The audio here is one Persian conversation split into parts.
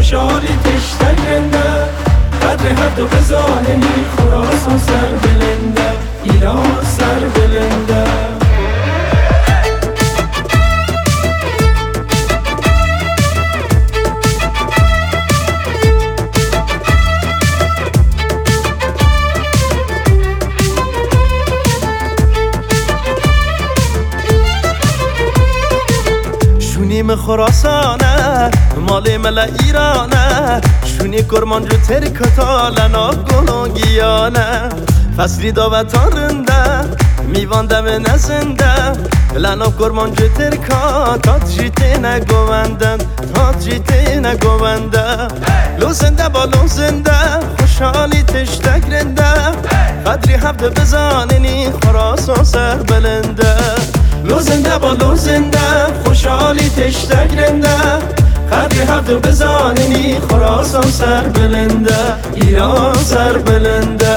خوشحالی تشتک رنده قدر هفت و بزاننی خراسان سر بلنده ایران سر بلنده شونیم خراسانه مال مل ایرانه شونی کرمانجو ترکتا لنا گلونگیانه فصلی داوتارنده میواندم نزنده لنا کرمانجو ترکا تا جیته نگوندن تا جیته نگونده لوزنده با لوزنده خوشحالی تشتک رنده قدری هفت بزاننی خراسان سر بلنده لوزنده با لوزنده خوشحالی تشتک رنده قدری هفت بزاننی خراسان سر بلنده ایران سر بلنده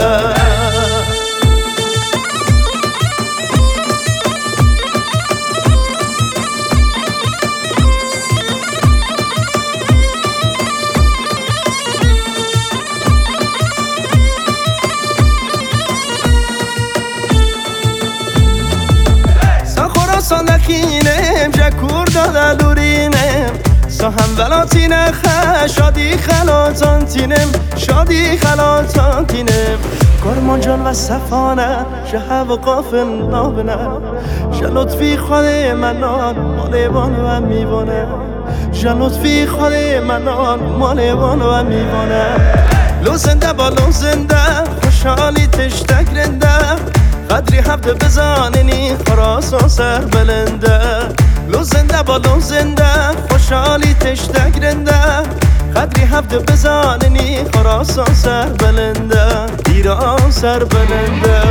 نخینم جکور داده لورینم ساهم ولاتینه شادی خلاتان تینم شادی خلاتان تینم کرمانجان و صفانه شه و قافل نابنه شه لطفی خود منان مالیوان و میوانه شه لطفی خود منان مالیوان و میوانه لوزنده با لوزنده خوشحالی تشتک رنده قدری هفت بزاننی خراسان سر بلنده لوزنده با لوزنده خوشحالی تشتک رنده قدری هفت بزاننی خراسان سر بلنده ایران سر بلنده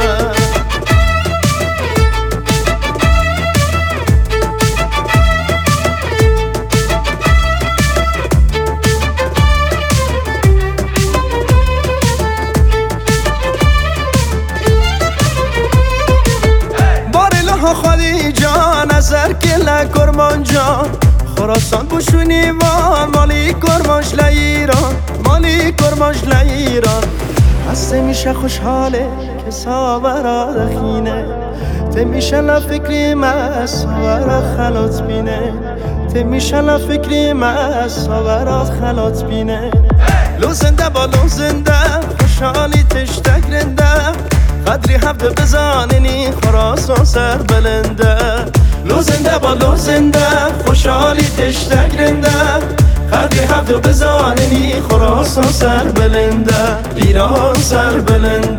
خالی جان نظر کلا کرمانجان خراسان بوشونی وان مالی کرمانش لایران مالی کرمانش لایران هسته میشه خوشحاله که ساورا دخینه ته میشه لفکری ما ساورا خلات بینه ته میشه لفکری ما ساورا خلات بینه لوزنده با لوزنده خوشحالی تشتک رنده قدری هفت بزاننی خراسان سر بلنده لوزنده با لوزنده خوشحالی تشتک رنده قدری هفت بزاننی خراسان سر بلنده ایران سر بلنده